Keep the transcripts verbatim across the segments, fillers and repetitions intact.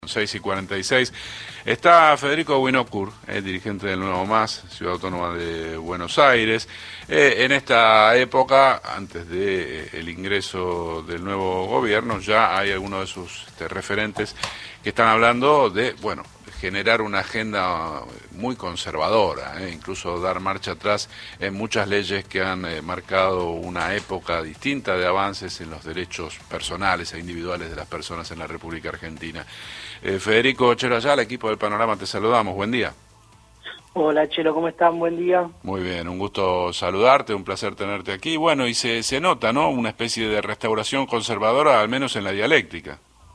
seis y cuarenta y seis. Está Federico Winokur, eh, dirigente del Nuevo Más, Ciudad Autónoma de Buenos Aires. Eh, en esta época, antes de eh, el ingreso del nuevo gobierno, ya hay algunos de sus este, referentes que están hablando de, bueno, generar una agenda muy conservadora, eh, incluso dar marcha atrás en muchas leyes que han eh, marcado una época distinta de avances en los derechos personales e individuales de las personas en la República Argentina. Eh, Federico Chelo Ayala, equipo del Panorama, te saludamos, buen día. Hola Chelo, ¿cómo están? Buen día. Muy bien, un gusto saludarte, un placer tenerte aquí. Bueno, y se, se nota, ¿no?, una especie de restauración conservadora, al menos en la dialéctica.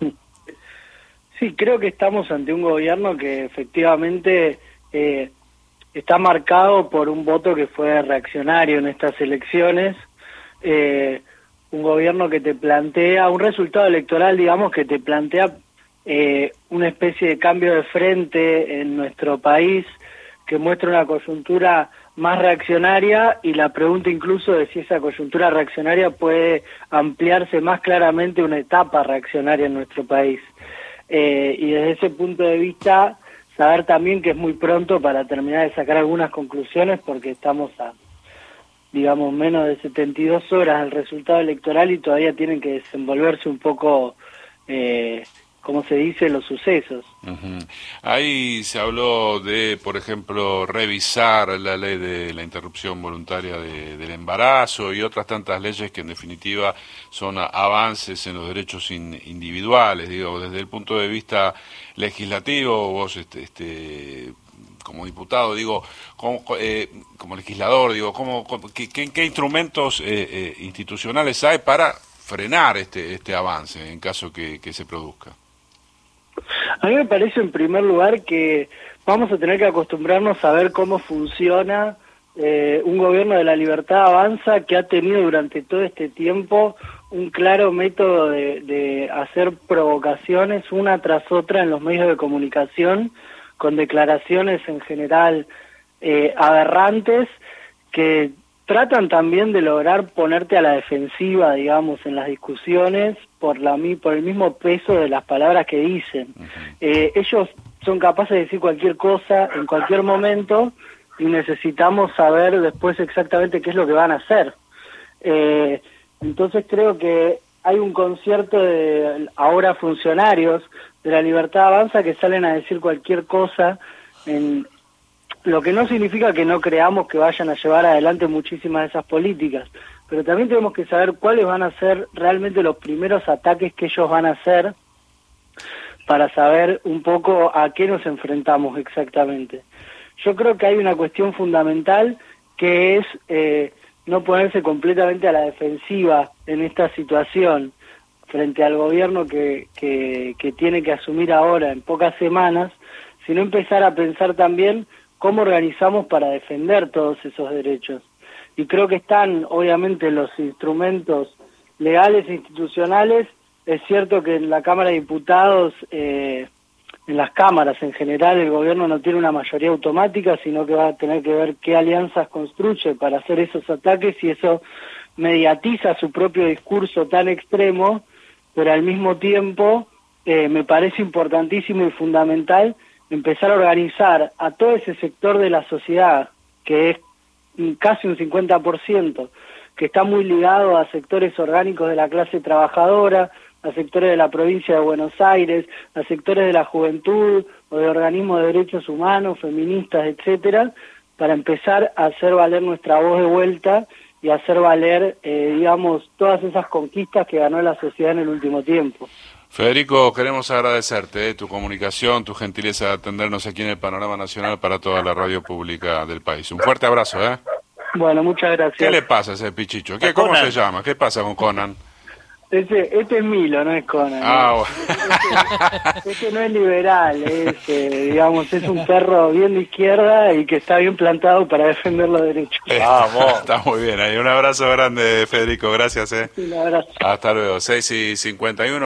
Sí, creo que estamos ante un gobierno que efectivamente eh, está marcado por un voto que fue reaccionario en estas elecciones, eh, un gobierno que te plantea, un resultado electoral, digamos, que te plantea eh, una especie de cambio de frente en nuestro país, que muestra una coyuntura más reaccionaria, y la pregunta incluso de si esa coyuntura reaccionaria puede ampliarse más claramente una etapa reaccionaria en nuestro país. Eh, y desde ese punto de vista, saber también que es muy pronto para terminar de sacar algunas conclusiones, porque estamos a, digamos, menos de setenta y dos horas del resultado electoral y todavía tienen que desenvolverse un poco, eh, como se dice, los sucesos. Uh-huh. Ahí se habló de, por ejemplo, revisar la ley de la interrupción voluntaria de, del embarazo y otras tantas leyes que en definitiva son avances en los derechos in, individuales. Digo, desde el punto de vista legislativo, vos este, este como diputado, digo, como, eh, como legislador, digo, ¿cómo, qué, qué, qué instrumentos eh, eh, institucionales hay para frenar este, este avance en caso que, que se produzca? A mí me parece, en primer lugar, que vamos a tener que acostumbrarnos a ver cómo funciona eh, un gobierno de la libertad avanza, que ha tenido durante todo este tiempo un claro método de, de hacer provocaciones una tras otra en los medios de comunicación, con declaraciones en general eh, aberrantes, que tratan también de lograr ponerte a la defensiva, digamos, en las discusiones por la por el mismo peso de las palabras que dicen. Uh-huh. Eh, ellos son capaces de decir cualquier cosa en cualquier momento y necesitamos saber después exactamente qué es lo que van a hacer. Eh, entonces creo que hay un concierto de ahora funcionarios de la Libertad Avanza que salen a decir cualquier cosa, en lo que no significa que no creamos que vayan a llevar adelante muchísimas de esas políticas, pero también tenemos que saber cuáles van a ser realmente los primeros ataques que ellos van a hacer para saber un poco a qué nos enfrentamos exactamente. Yo creo que hay una cuestión fundamental que es eh, no ponerse completamente a la defensiva en esta situación frente al gobierno que, que, que tiene que asumir ahora en pocas semanas, sino empezar a pensar también cómo organizamos para defender todos esos derechos. Y creo que están, obviamente, los instrumentos legales e institucionales. Es cierto que en la Cámara de Diputados, eh, en las cámaras en general, el gobierno no tiene una mayoría automática, sino que va a tener que ver qué alianzas construye para hacer esos ataques, y eso mediatiza su propio discurso tan extremo, pero al mismo tiempo eh, me parece importantísimo y fundamental empezar a organizar a todo ese sector de la sociedad, que es casi un cincuenta por ciento, que está muy ligado a sectores orgánicos de la clase trabajadora, a sectores de la provincia de Buenos Aires, a sectores de la juventud o de organismos de derechos humanos, feministas, etcétera, para empezar a hacer valer nuestra voz de vuelta y hacer valer, eh, digamos, todas esas conquistas que ganó la sociedad en el último tiempo. Federico, queremos agradecerte eh, tu comunicación, tu gentileza de atendernos aquí en el Panorama Nacional para toda la radio pública del país. Un fuerte abrazo, ¿eh? Bueno, muchas gracias. ¿Qué le pasa a ese pichicho? ¿Qué, ¿Cómo se llama? ¿Qué pasa con Conan? Este, este es Milo, no es Conan. Ah, ¿no? Bueno. Este, este no es liberal, es, eh, digamos, es un perro bien de izquierda y que está bien plantado para defender los derechos. Vamos. Está muy bien. Ahí un abrazo grande, Federico. Gracias, ¿eh? Un abrazo. Hasta luego. seis y cincuenta y uno.